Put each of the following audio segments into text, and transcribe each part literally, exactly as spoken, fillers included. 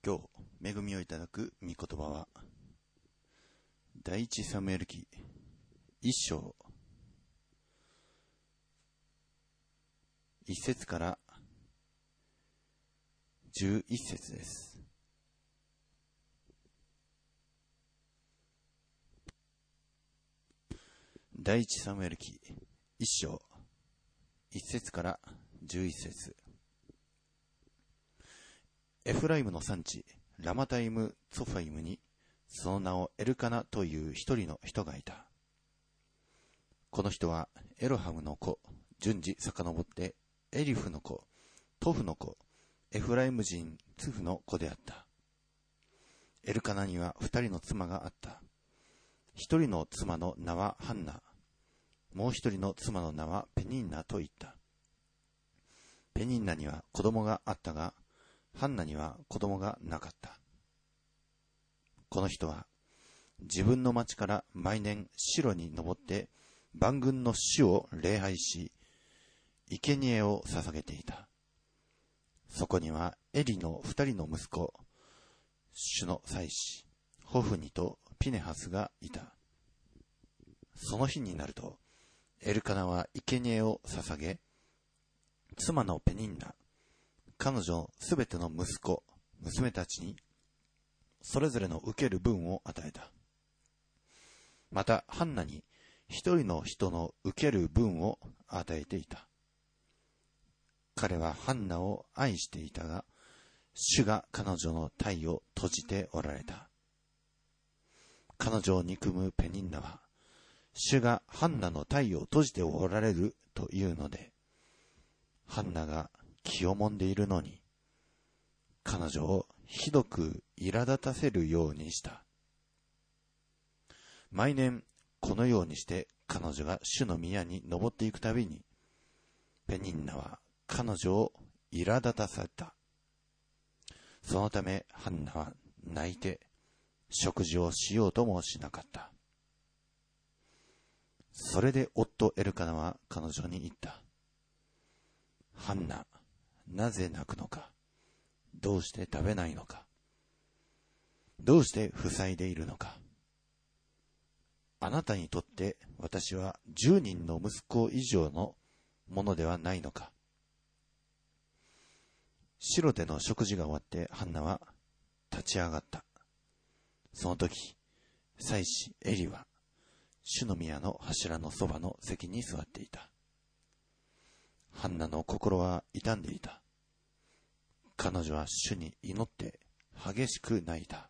今日恵みをいただく御言葉は第一サムエル記一章一節から十一節です。第一サムエル記一章一節から十一節。エフライムの産地ラマタイム・ツォファイムにその名をエルカナという一人の人がいた。この人はエロハムの子、順次遡ってエリフの子、トフの子、エフライム人ツフの子であった。エルカナには二人の妻があった。一人の妻の名はハンナ、もう一人の妻の名はペニンナと言った。ペニンナには子供があったが、ハンナには子供がなかった。この人は自分の町から毎年シロに登って万軍の主を礼拝し、生贄を捧げていた。そこにはエリの二人の息子、主の祭司、ホフニとピネハスがいた。その日になると、エルカナは生贄を捧げ、妻のペニンナ、彼女のすべての息子、娘たちに、それぞれの受ける分を与えた。また、ハンナに一人の人の受ける分を与えていた。彼はハンナを愛していたが、主が彼女の体を閉じておられた。彼女を憎むペニンナは、主がハンナの体を閉じておられるというので、ハンナが気をもんでいるのに、彼女をひどく苛立たせるようにした。毎年このようにして彼女が主の宮に登っていくたびに、ペニンナは彼女を苛立たせた。そのためハンナは泣いて食事をしようともしなかった。それで夫エルカナは彼女に言った。ハンナ、なぜ泣くのか。どうして食べないのか。どうして塞いでいるのか。あなたにとって私は十人の息子以上のものではないのか。シロでの食事が終わってハンナは立ち上がった。その時、祭司エリは主の宮の柱のそばの席に座っていた。ハンナの心は痛んでいた。彼女は主に祈って激しく泣いた。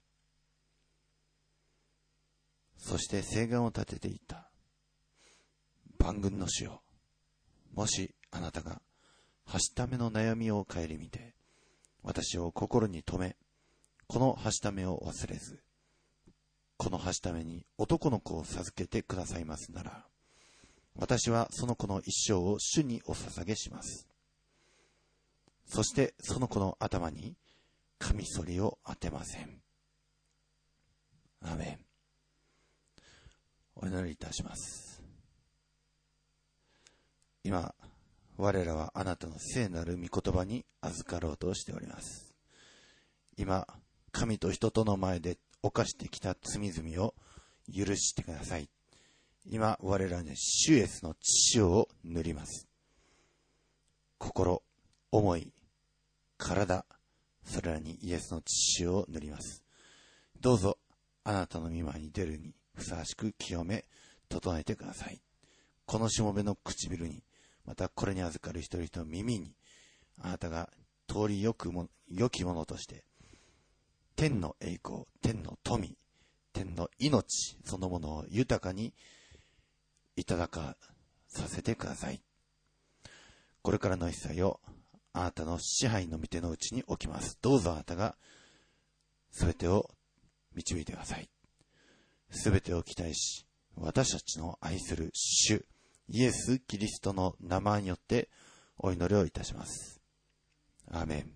そして誓願を立てていった。万軍の主よ、もしあなたがはしための悩みを顧みて、私を心に留め、このはしためを忘れず、このはしために男の子を授けてくださいますなら、私はその子の一生を主にお捧げします。そしてその子の頭にカミソリを当てません。アーメン。お祈りいたします。今、我らはあなたの聖なる御言葉に預かろうとしております。今、神と人との前で犯してきた罪々を許してください。今、我らに主イエスの血潮を塗ります。心、思い、体、それらにイエスの血潮を塗ります。どうぞ、あなたの御前に出るにふさわしく清め、整えてください。このしもべの唇に、またこれに預かる一人一人の耳に、あなたが通りよくも、良きものとして、天の栄光、天の富、天の命、そのものを豊かにいただかさせてください。これからの一切をあなたの支配の御手のうちに置きます。どうぞあなたがすべてを導いてください。すべてを期待し、私たちの愛する主イエス・キリストの名前によってお祈りをいたします。アーメン。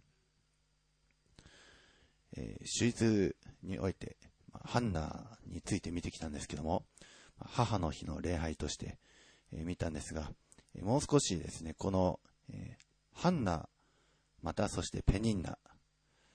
えー、手術においてハンナについて見てきたんですけども、母の日の礼拝として、えー、見たんですが、えー、もう少しですね、この、えー、ハンナまたそしてペニンナ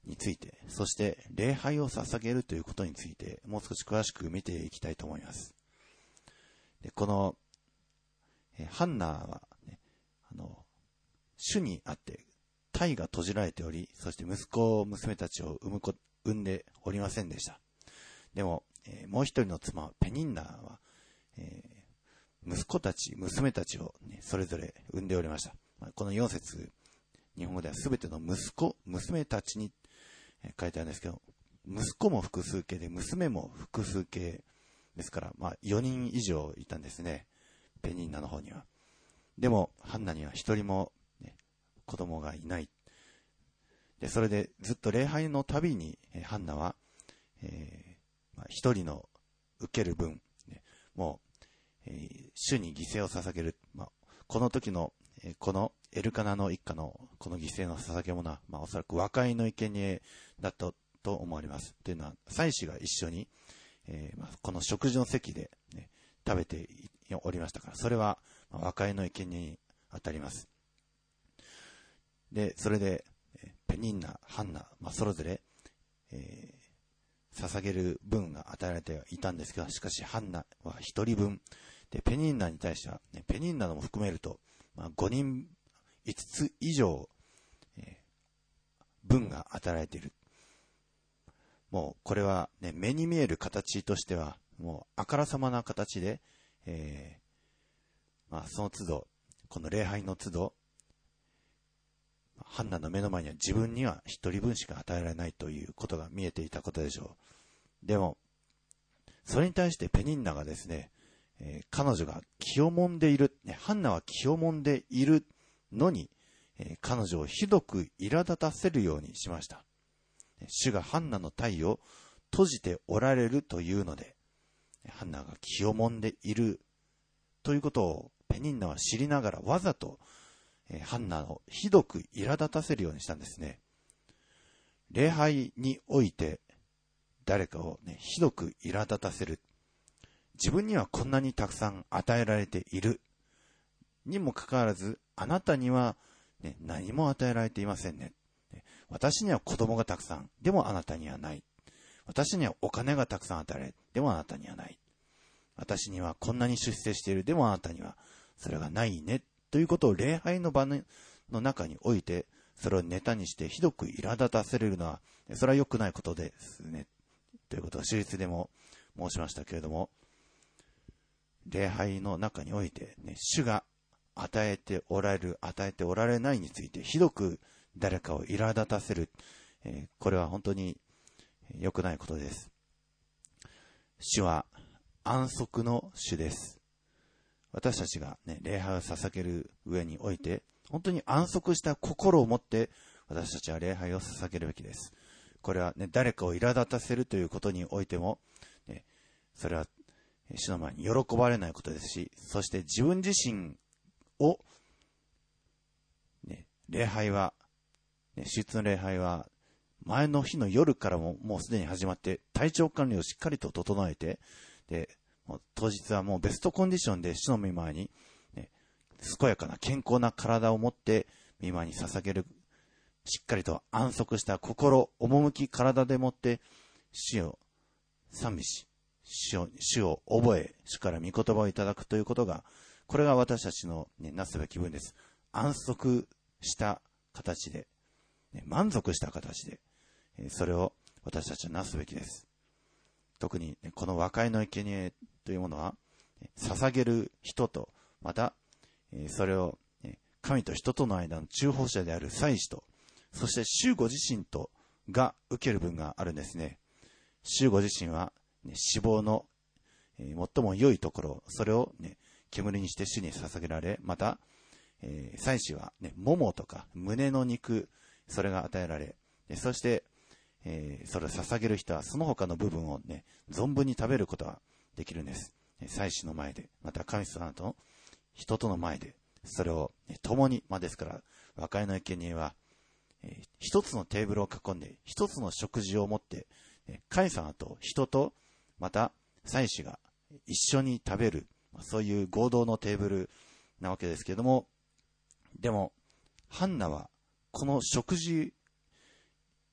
について、そして礼拝を捧げるということについて、もう少し詳しく見ていきたいと思います。でこのえハンナは、ね、あの主にあって胎が閉じられており、そして息子娘たちを産むこ産んでおりませんでした。でも、えー、もう一人の妻ペニンナは、えー、息子たち娘たちを、ね、それぞれ産んでおりました。このよん節、日本語ではすべての息子娘たちに、えー、書いてあるんですけど、息子も複数形で娘も複数形ですから、まあ、よにん以上いたんですね、ペニンナの方には。でもハンナには一人も、ね、子供がいない。でそれでずっと礼拝のたびに、えー、ハンナは、えーまあ、一人の受ける分、ね、もう、えー、主に犠牲を捧げる、まあ、この時の、えー、このエルカナの一家のこの犠牲の捧げ物は、まあ、おそらく和解の生贄だったと思われます。というのは祭司が一緒に、えーまあ、この食事の席で、ね、食べておりましたから、それは、まあ、和解の生贄に当たります。でそれでペニンナ、ハンナ、まあ、それぞれ、えー、捧げる分が与えられていたんですけど、しかしハンナは一人分で、ペニンナに対しては、ね、ペニンナのも含めると、まあ、ごにんいつつ以上、えー、分が与えられている。もうこれは、ね、目に見える形としてはもうあからさまな形で、えーまあ、その都度この礼拝の都度ハンナの目の前には自分には一人分しか与えられないということが見えていたことでしょう。でもそれに対してペニンナがですね、えー、彼女が気をもんでいる、ね、ハンナは気をもんでいるのに、えー、彼女をひどく苛立たせるようにしました。主がハンナの胎を閉じておられるというので、ハンナが気をもんでいるということをペニンナは知りながら、わざとハンナをひどく苛立たせるようにしたんですね。礼拝において誰かを、ね、ひどく苛立たせる。自分にはこんなにたくさん与えられているにもかかわらず、あなたには、ね、何も与えられていませんね。私には子供がたくさん、でもあなたにはない。私にはお金がたくさん与えられ、でもあなたにはない。私にはこんなに出世している、でもあなたにはそれがないね。ということを礼拝の場の中において、それをネタにしてひどく苛立たせるのは、それは良くないことですね。ということを手術でも申しましたけれども、礼拝の中において、ね、主が与えておられる、与えておられないについてひどく誰かを苛立たせる、えー、これは本当に良くないことです。主は安息の主です。私たちが、ね、礼拝を捧げる上において、本当に安息した心を持って私たちは礼拝を捧げるべきです。これは、ね、誰かを苛立たせるということにおいても、ね、それは主の前に喜ばれないことですし、そして自分自身を、ね、礼拝は手術の礼拝は前の日の夜からももうすでに始まって、体調管理をしっかりと整えて、でもう当日はもうベストコンディションで主の御前に、ね、健やかな健康な体を持って御前に捧げる、しっかりと安息した心、趣、体でもって主を賛美し、主を、主を覚え、主から御言葉をいただくということが、これが私たちの、ね、なすべき分です。安息した形で、満足した形で、それを私たちはなすべきです。特にこの和解の生贄というものは、捧げる人と、またそれを神と人との間の中保者である祭司と、そして主ご自身とが受ける分があるんですね。主ご自身は、ね、脂肪の、えー、最も良いところ、それを、ね、煙にして主に捧げられ、また、えー、祭司は、ね、ももとか胸の肉、それが与えられ、そして、えー、それを捧げる人はその他の部分をね、存分に食べることができるんです。祭司の前で、また神様と人との前で、それを、ね、共に、まあ、ですから、和解の生贄は、えー、一つのテーブルを囲んで、一つの食事を持って、神様と人と、また祭司が一緒に食べる、そういう合同のテーブルなわけですけれども、でも、ハンナは、この食事、食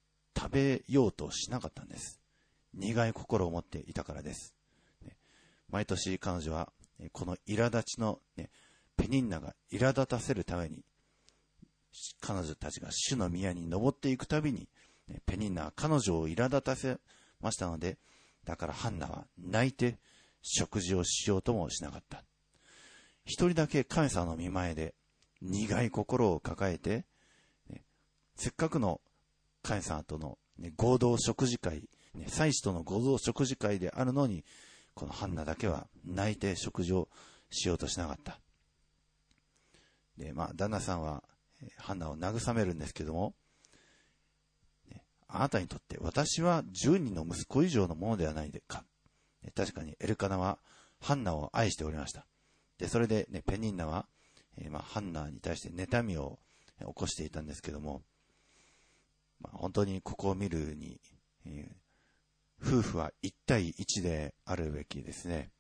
食べようとしなかったんです。苦い心を持っていたからです。毎年彼女はこの苛立ちの、ね、ペニンナが苛立たせるために、彼女たちが主の宮に登っていくたびに、ペニンナは彼女を苛立たせましたので、だからハンナは泣いて食事をしようともしなかった。一人だけ神様の御前で苦い心を抱えて、ね、せっかくの神様との、ね、合同食事会、ね、祭司との合同食事会であるのに、このハンナだけは泣いて食事をしようとしなかった。で、まあ、旦那さんはハンナを慰めるんですけども、ね、あなたにとって私は十人の息子以上のものではないでか。確かにエルカナはハンナを愛しておりました。で、それで、ね、ペニンナは、えーまあ、ハンナに対して妬みを起こしていたんですけども、まあ、本当にここを見るに、えー、夫婦は一対一であるべきですね。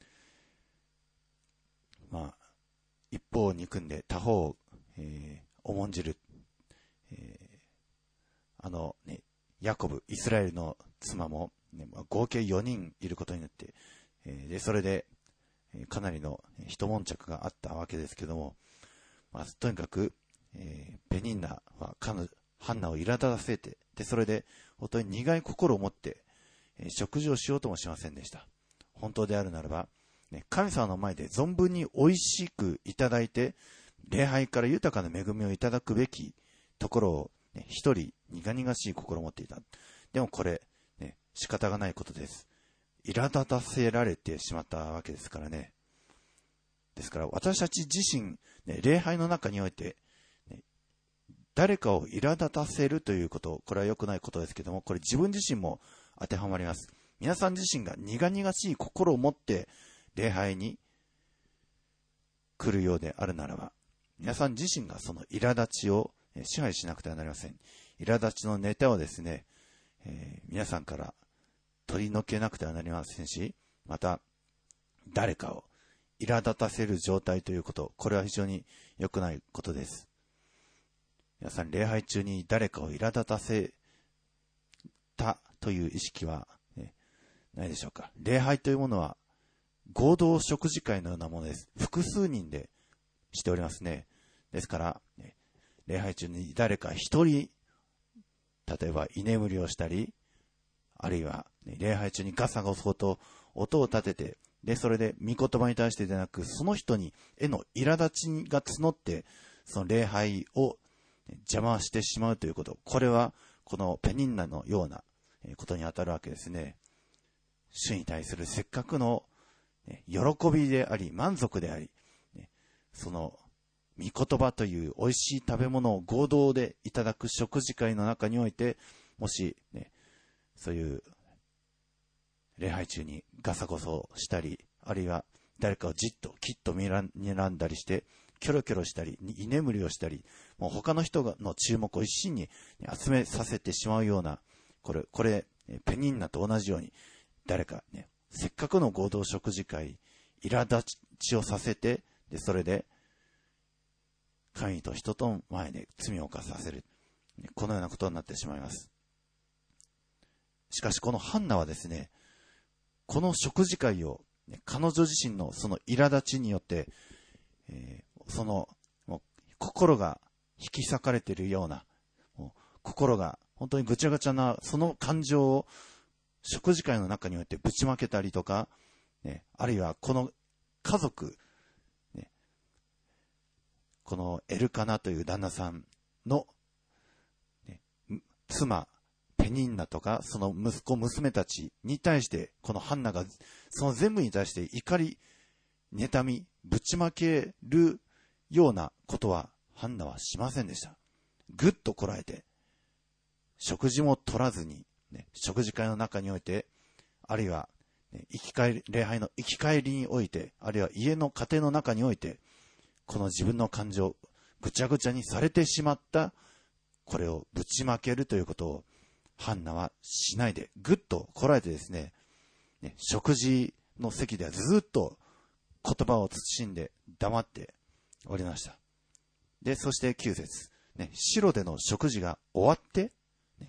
まあ、一方を憎んで他方を、えー、重んじる、えー、あのね、ヤコブ、イスラエルの妻も、ね、合計よにんいることになって、えー、でそれでかなりの一悶着があったわけですけども、まあ、とにかく、えー、ペニンナは彼女ハンナを苛立たせて、でそれで本当に苦い心を持って、えー、食事をしようともしませんでした。本当であるならば、ね、神様の前で存分に美味しくいただいて、礼拝から豊かな恵みをいただくべきところを、ね、一人苦々しい心を持っていた。でもこれ、ね、仕方がないことです。苛立たせられてしまったわけですからね。ですから私たち自身、ね、礼拝の中において、ね、誰かを苛立たせるということ、これは良くないことですけども、これ自分自身も当てはまります。皆さん自身が苦々しい心を持って礼拝に来るようであるならば、皆さん自身がその苛立ちを支配しなくてはなりません。苛立ちのネタをですね、えー、皆さんから取り除けなくてはなりませんし、また誰かを苛立たせる状態ということ、これは非常に良くないことです。皆さん礼拝中に誰かを苛立たせたという意識は、ね、ないでしょうか。礼拝というものは合同食事会のようなものです。複数人でしておりますね。ですから、ね、礼拝中に誰か一人、例えば居眠りをしたり、あるいは、ね、礼拝中にガサゴソと音を立てて、で、それで御言葉に対してでなく、その人にへの苛立ちが募って、その礼拝を邪魔してしまうということ。これは、このペニンナのようなことに当たるわけですね。主に対するせっかくの喜びであり、満足であり、その御言葉という美味しい食べ物を合同でいただく食事会の中において、もし、ね、そういう礼拝中にガサゴソしたり、あるいは誰かをじっときっと睨んだりして、キョロキョロしたり、居眠りをしたり、もう他の人の注目を一身に集めさせてしまうような、これ、これ、ペニンナと同じように、誰かね、せっかくの合同食事会、苛立ちをさせて、で、それで、神と人との前で罪を犯させる。このようなことになってしまいます。しかし、このハンナはですね、この食事会を、ね、彼女自身のその苛立ちによって、えー、そのもう心が引き裂かれているような、もう心が本当にぐちゃぐちゃなその感情を食事会の中においてぶちまけたりとか、ね、あるいはこの家族、ね、このエルカナという旦那さんの、ね、妻ペニンナとかその息子娘たちに対してこのハンナがその全部に対して怒り妬みぶちまけるようなことはハンナはしませんでした。ぐっとこらえて食事も取らずに、ね、食事会の中において、あるいは、ね、生き返り礼拝の生き返りにおいて、あるいは家の家庭の中において、この自分の感情ぐちゃぐちゃにされてしまったこれをぶちまけるということをハンナはしないでぐっとこらえてですね、ね食事の席ではずっと言葉を慎んで黙っておりました。で、そしてきゅう節、ね、シロでの食事が終わって、ね、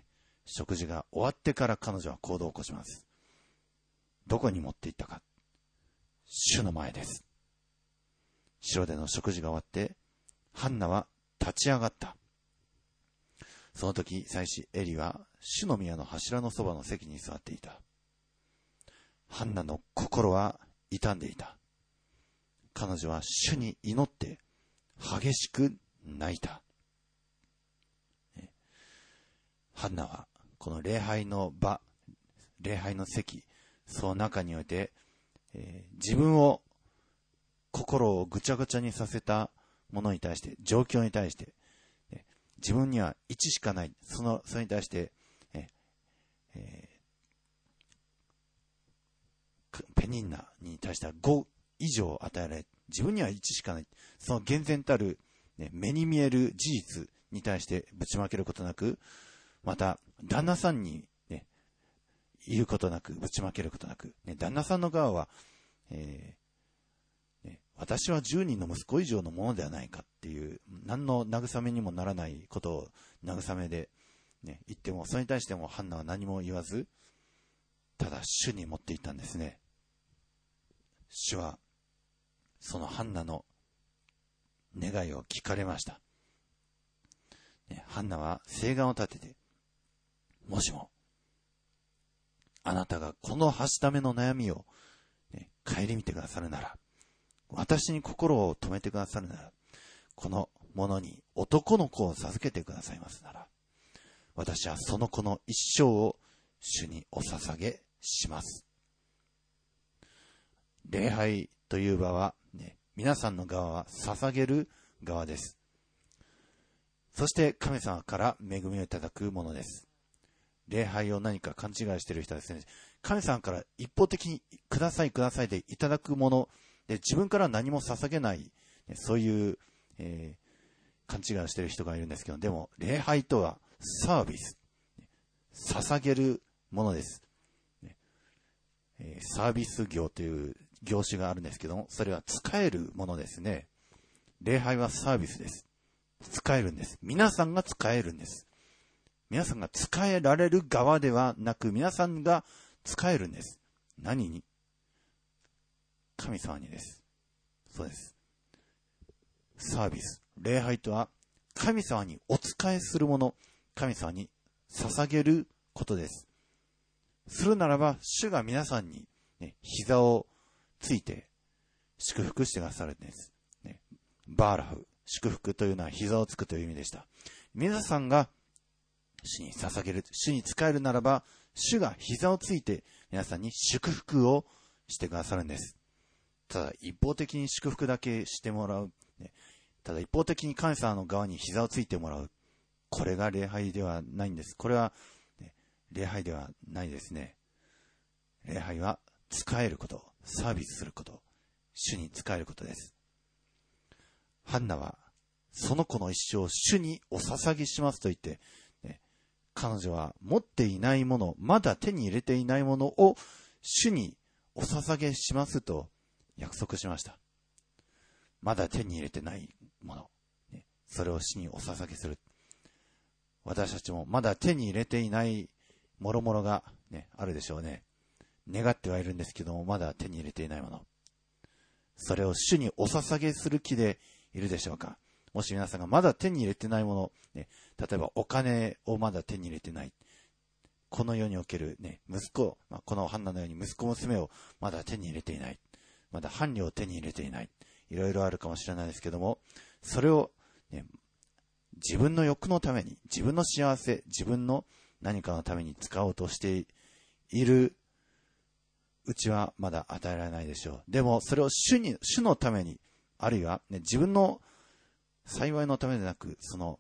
食事が終わってから彼女は行動を起こします。どこに持って行ったか。主の前です。城での食事が終わって、ハンナは立ち上がった。その時、祭司エリは主の宮の柱のそばの席に座っていた。ハンナの心は痛んでいた。彼女は主に祈って激しく泣いた。ハンナはこの礼拝の場、礼拝の席、その中において、えー、自分を心をぐちゃぐちゃにさせたものに対して、状況に対して、えー、自分には一しかない、そのそれに対して、えーえー、ペニンナに対してはご以上与えられ、自分には一しかない、その厳然たる、ね、目に見える事実に対してぶちまけることなく、また旦那さんに、ね、言うことなく、ぶちまけることなく、ね、旦那さんの側は、えーね、私はじゅうにんの息子以上のものではないかっていう、何の慰めにもならないことを慰めで、ね、言っても、それに対してもハンナは何も言わず、ただ主に持っていったんですね。主はそのハンナの願いを聞かれました。ね、ハンナは誓願を立てて、もしもあなたがこのはしための悩みを、ね、顧みてくださるなら、私に心を止めてくださるなら、この者に男の子を授けてくださいますなら、私はその子の一生を主にお捧げします。礼拝という場は、ね、皆さんの側は捧げる側です。そして神様から恵みをいただくものです。礼拝を何か勘違いしている人はですね、神様から一方的にくださいくださいでいただくもので、自分から何も捧げない、そういう、えー、勘違いをしている人がいるんですけど、でも礼拝とはサービス、捧げるものです。サービス業という業種があるんですけども、それは使えるものですね。礼拝はサービスです。使えるんです。皆さんが使えるんです。皆さんが使えられる側ではなく、皆さんが使えるんです。何に？神様にです。そうです。サービス。礼拝とは神様にお仕えするもの、神様に捧げることです。するならば、主が皆さんに、ね、膝をついて祝福してくださるんです。ね、バーラフ、祝福というのは膝をつくという意味でした。皆さんが主に捧げる、主に仕えるならば、主が膝をついて皆さんに祝福をしてくださるんです。ただ一方的に祝福だけしてもらう、ね、ただ一方的に神様の側に膝をついてもらう、これが礼拝ではないんです。これは礼拝ではないですね。礼拝は使えること、サービスすること、主に使えることです。ハンナはその子の一生を主にお捧げしますと言って、ね、彼女は持っていないもの、まだ手に入れていないものを主にお捧げしますと約束しました。まだ手に入れてないもの、ね、それを主にお捧げする。私たちもまだ手に入れていないもろもろが、ね、あるでしょうね。願ってはいるんですけども、まだ手に入れていないもの。それを主にお捧げする気でいるでしょうか。もし皆さんがまだ手に入れてないもの、ね、例えばお金をまだ手に入れてない。この世における、ね、息子、まあ、このハンナのように息子娘をまだ手に入れていない。まだ伴侶を手に入れていない。いろいろあるかもしれないですけども、それを、ね、自分の欲のために、自分の幸せ、自分の何かのために使おうとしているうちはまだ与えられないでしょう。でもそれを主に、主のために、あるいは、ね、自分の幸いのためでなく、その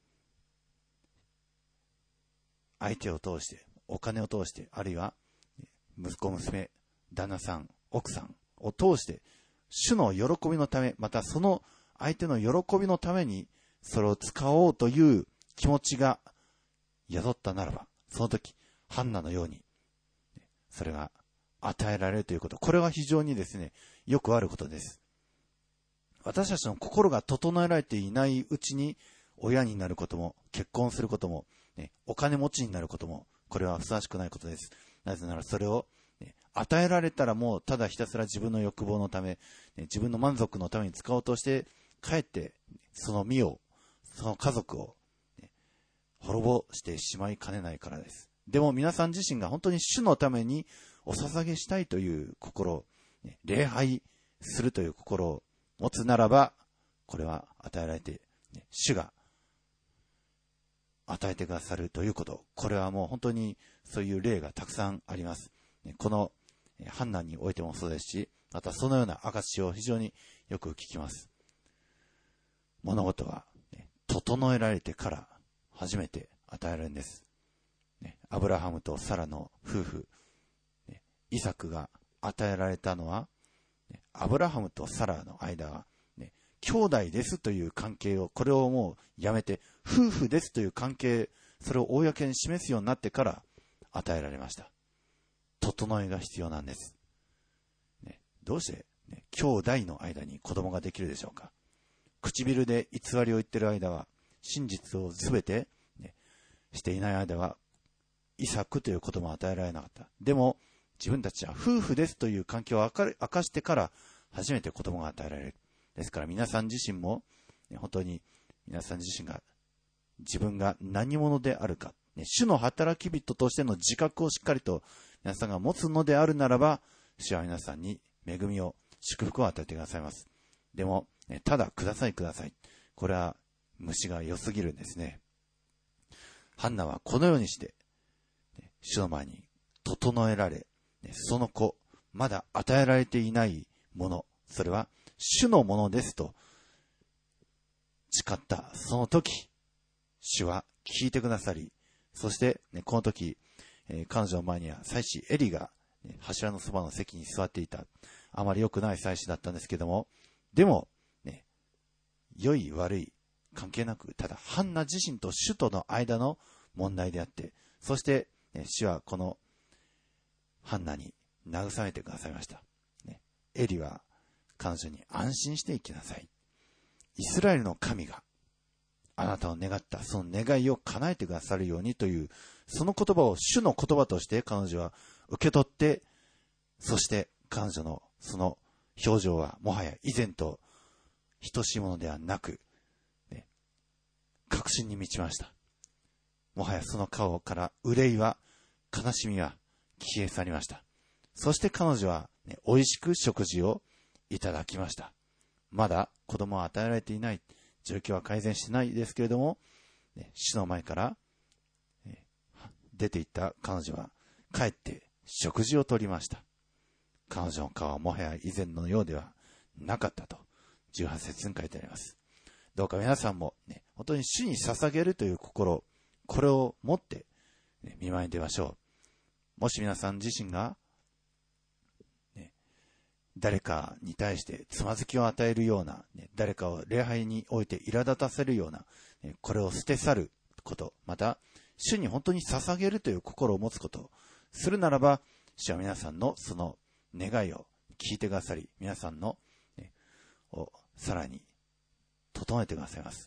相手を通して、お金を通して、あるいは息子娘、旦那さん、奥さんを通して、主の喜びのため、またその相手の喜びのためにそれを使おうという気持ちが宿ったならば、その時ハンナのようにそれが与えられるということ、これは非常にですね、よくあることです。私たちの心が整えられていないうちに親になることも結婚することもね、お金持ちになることも、これはふさわしくないことです。なぜならそれを、ね、与えられたらもうただひたすら自分の欲望のため、ね、自分の満足のために使おうとして、かえってその身を、その家族を、ね、滅ぼしてしまいかねないからです。でも皆さん自身が本当に主のためにお捧げしたいという心、ね、礼拝するという心を持つならば、これは与えられて、ね、主が与えてくださるということ。これはもう本当にそういう例がたくさんあります。このハンナにおいてもそうですし、またそのような証を非常によく聞きます。物事は、ね、整えられてから初めて与えられるんです。ね、アブラハムとサラの夫婦、ね、イサクが与えられたのは、ね、アブラハムとサラの間は、ね、兄弟ですという関係を、これをもうやめて、夫婦ですという関係、それを公に示すようになってから与えられました。整えが必要なんです。ね、どうして、ね、兄弟の間に子供ができるでしょうか。唇で偽りを言っている間は、真実をすべて、ね、していない間は、イサクという子供を与えられなかった。でも、自分たちは夫婦ですという関係を明か、明かしてから初めて子供が与えられる。ですから皆さん自身も、ね、本当に皆さん自身が自分が何者であるか、ね、主の働き人としての自覚をしっかりと皆さんが持つのであるならば、主は皆さんに恵みを、祝福を与えてくださいます。でも、ね、ただくださいください。これは虫が良すぎるんですね。ハンナはこのようにして、ね、主の前に整えられ、ね、その子、まだ与えられていないもの、それは主のものですと誓ったその時、主は聞いてくださり、そして、ね、この時、えー、彼女の前には祭司エリが、ね、柱のそばの席に座っていた。あまり良くない祭司だったんですけども、でも、ね、良い悪い関係なく、ただハンナ自身と主との間の問題であって、そして、ね、主はこのハンナに慰めてくださいました。ね、エリは彼女に安心して生きなさい。イスラエルの神があなたを願ったその願いを叶えてくださるようにという、その言葉を主の言葉として彼女は受け取って、そして彼女のその表情はもはや以前と等しいものではなく、ね、確信に満ちました。もはやその顔から憂いは、悲しみは消え去りました。そして彼女は、ね、美味しく食事をいただきました。まだ子供は与えられていない。状況は改善してないですけれども、ね、主の前から、ね、出て行った彼女は帰って食事をとりました。彼女の顔はもはや以前のようではなかったとじゅうはち節に書いてあります。どうか皆さんも、ね、本当に主に捧げるという心、これを持って、ね、見舞いに出ましょう。もし皆さん自身が、ね、誰かに対してつまずきを与えるような、ね、誰かを礼拝において苛立たせるような、ね、これを捨て去ること、また主に本当に捧げるという心を持つことをするならば、主は皆さんのその願いを聞いてくださり、皆さんの、ね、をさらに整えてくださいます。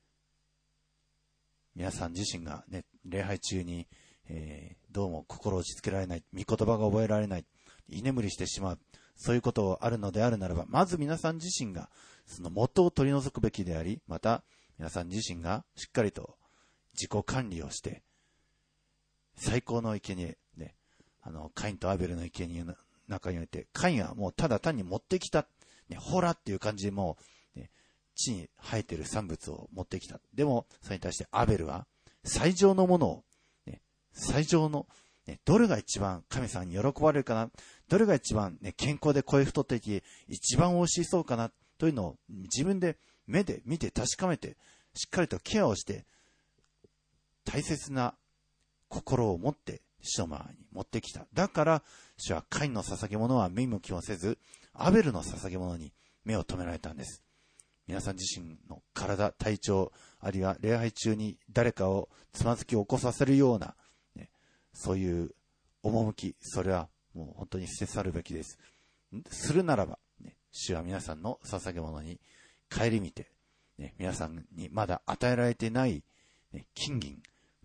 皆さん自身が、ね、礼拝中に、えー、どうも心を落ち着けられない、御言葉が覚えられない、居眠りしてしまう、そういうことがあるのであるならば、まず皆さん自身がその元を取り除くべきであり、また皆さん自身がしっかりと自己管理をして、最高の生贄ね、あのカインとアベルの生贄の中において、カインはもうただ単に持ってきた、ね、ほらっていう感じでもう、ね、地に生えている産物を持ってきた。でもそれに対してアベルは最上のものを、ね、最上の、ね、どれが一番神様に喜ばれるかな、どれが一番、ね、健康で声太っていて一番美味しそうかなというのを自分で目で見て確かめて、しっかりとケアをして大切な心を持って主の前に持ってきた。だから主はカインの捧げ物は見向きもせず、アベルの捧げ物に目を留められたんです。皆さん自身の体、体調、あるいは礼拝中に誰かをつまずきを起こさせるような、ね、そういう趣、それはもう本当に捨て去るべきです。するならば、ね、主は皆さんの捧げ物に顧みて、ね、皆さんにまだ与えられていない、ね、金銀、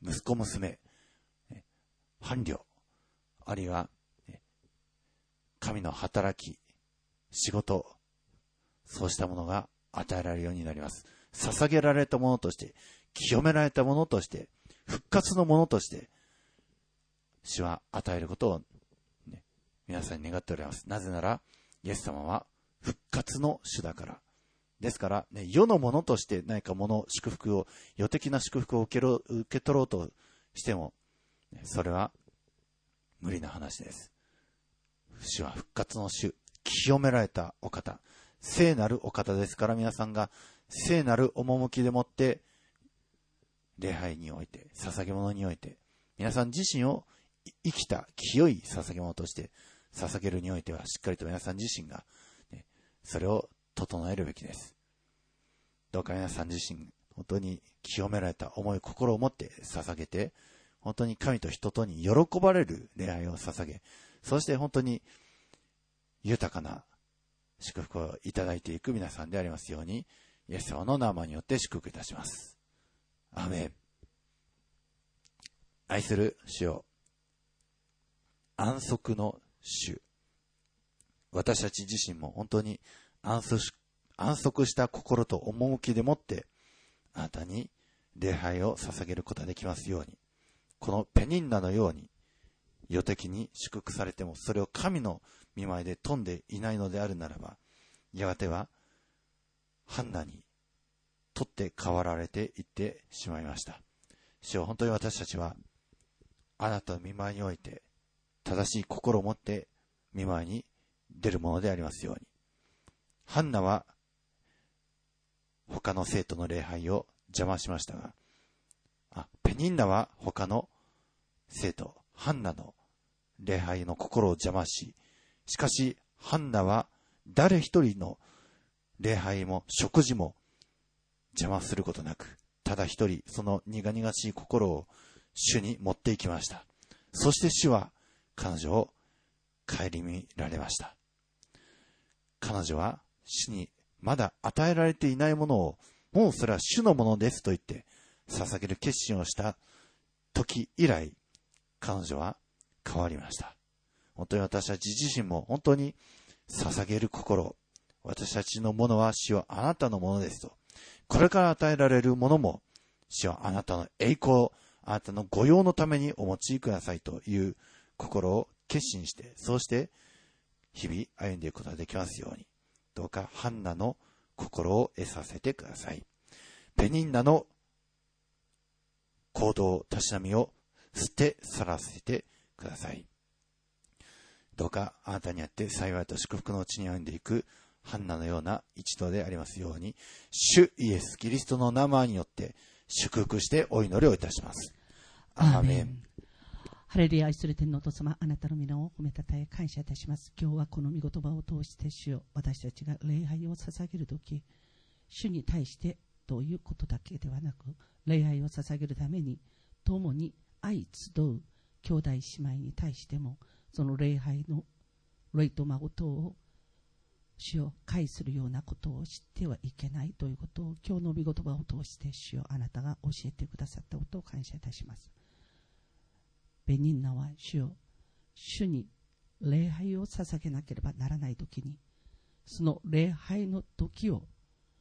息子娘、伴侶、あるいは神の働き、仕事、そうしたものが与えられるようになります。捧げられたものとして、清められたものとして、復活のものとして、主は与えることを、ね、皆さんに願っております。なぜなら、イエス様は復活の主だから。ですから、ね、世のものとして何かもの、祝福を、世的な祝福を受けろ、受け取ろうとしても、それは無理な話です。主は復活の主、清められたお方、聖なるお方ですから、皆さんが聖なる趣でもって礼拝において、捧げ物において、皆さん自身を生きた清い捧げ物として捧げるにおいては、しっかりと皆さん自身が、ね、それを整えるべきです。どうか皆さん自身、本当に清められた思い、心を持って捧げて、本当に神と人とに喜ばれる礼拝を捧げ、そして本当に豊かな祝福をいただいていく皆さんでありますように、イエス様の名前によって祝福いたします。アーメン。愛する主よ、安息の主、私たち自身も本当に安息し、安息した心と趣でもってあなたに礼拝を捧げることができますように、このペニンナのように世的に祝福されても、それを神の御前で富んでいないのであるならば、やがてはハンナに取って代わられていってしまいました。主よ、本当に私たちはあなたの御前において正しい心を持って御前に出るものでありますように。ハンナは他の生徒の礼拝を邪魔しましたが、あ、ペニンナは他の生徒、ハンナの礼拝の心を邪魔し、しかしハンナは誰一人の礼拝も食事も邪魔することなく、ただ一人その苦々しい心を主に持っていきました。そして主は彼女を顧みられました。彼女は主にまだ与えられていないものを、もうそれは主のものですと言って捧げる決心をした時以来、彼女は変わりました。本当に私たち自身も本当に捧げる心、私たちのものは主はあなたのものですと、これから与えられるものも主はあなたの栄光、あなたの御用のためにお持ちくださいという心を決心して、そうして日々歩んでいくことができますように、どうかハンナの心を得させてください。ペニンナの行動、たしなみを捨て去らせてください。どうかあなたにあって幸いと祝福のうちに歩んでいくハンナのような一同でありますように、主イエスキリストの名前によって祝福してお祈りをいたします。アーメン。 ハレルヤ。愛する天のお父様、あなたの皆を褒めたたえ感謝いたします。今日はこの御言葉を通して主よ、私たちが礼拝を捧げるとき、主に対してということだけではなく、礼拝を捧げるために共に愛集う兄弟姉妹に対しても、その礼拝の礼と誠を主を介するようなことを知ってはいけないということを、今日の御言葉を通して主よ、あなたが教えてくださったことを感謝いたします。ベニンナは主よ、主に礼拝を捧げなければならないときに、その礼拝の時を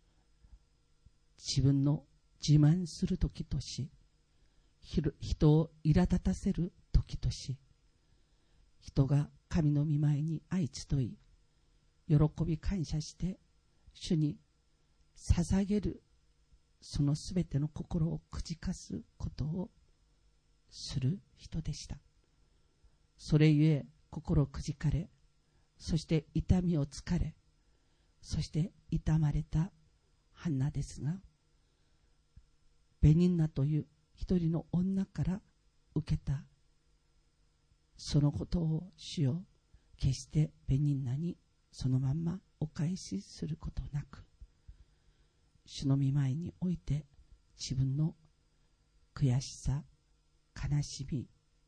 自分の自慢する時とし、人を苛立たせる時とし、人が神の御前に愛集い、喜び感謝して主に捧げる、そのすべての心をくじかすことをする人でした。それゆえ心くじかれ、そして痛みをつかれ、そして痛まれたハンナですが、ベニンナという一人の女から受けたそのことを主よ、決してベニンナにそのまんまお返しすることなく、主の御前において自分の悔しさ、悲しみ、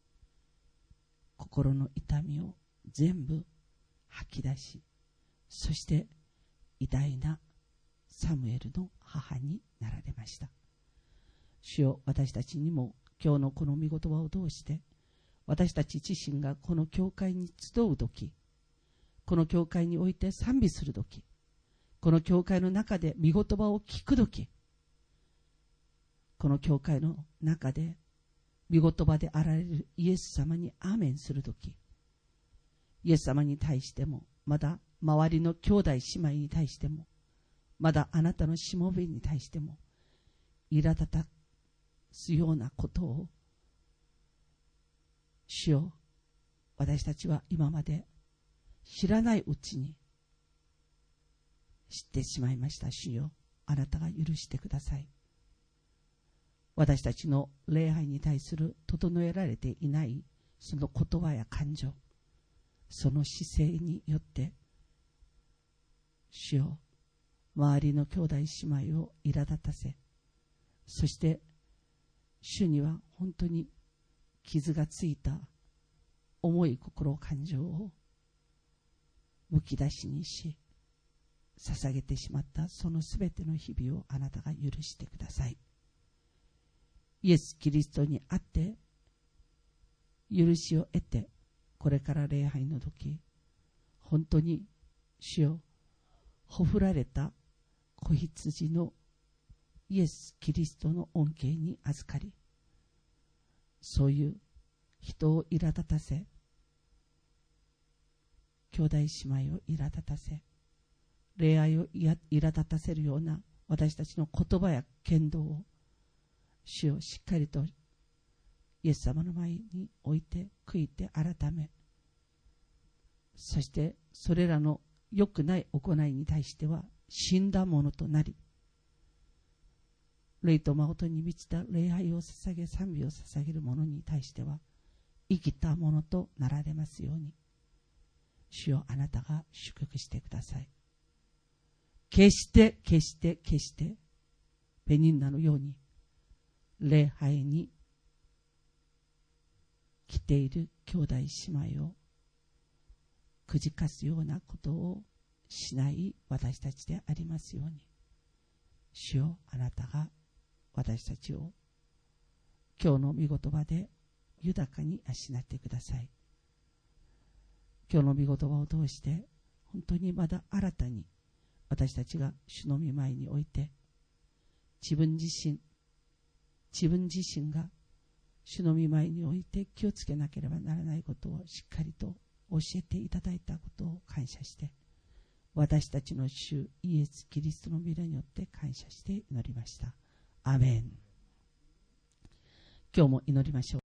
心の痛みを全部吐き出し、そして偉大なサムエルの母になられました。主よ、私たちにも今日のこの御言葉を通して私たち自身がこの教会に集うとき、この教会において賛美するとき、この教会の中で御言葉を聞くとき、この教会の中で御言葉であられるイエス様にアーメンするとき、イエス様に対しても、まだ周りの兄弟姉妹に対しても、まだあなたのしもべに対しても、苛立たすようなことを、主よ、私たちは今まで知らないうちに知ってしまいました。主よ、あなたが許してください。私たちの礼拝に対する整えられていないその言葉や感情、その姿勢によって主よ、周りの兄弟姉妹を苛立たせ、そして主には本当に傷がついた重い心感情をむき出しにし捧げてしまったそのすべての日々をあなたが許してください。イエス・キリストにあって許しを得て、これから礼拝の時、本当に主よ、ほふられた子羊のイエス・キリストの恩恵に預かり、そういう人を苛立たせ、兄弟姉妹を苛立たせ、恋愛を苛立たせるような私たちの言葉や言動を主をしっかりとイエス様の前に置いて悔いて改め、そしてそれらの良くない行いに対しては死んだものとなり、霊と誠に満ちた礼拝を捧げ賛美を捧げる者に対しては生きたものとなられますように、主よ、あなたが祝福してください。決して決して決してペニンナのように礼拝に来ている兄弟姉妹をくじかすようなことをしない私たちでありますように、主よ、あなたが私たちを今日の御言葉で豊かに養ってください。今日の御言葉を通して本当にまだ新たに私たちが主の御前において自分自身自分自身が主の御前において気をつけなければならないことをしっかりと教えていただいたことを感謝して、私たちの主イエス・キリストの皆によって感謝して祈りました。アーメン。今日も祈りましょう。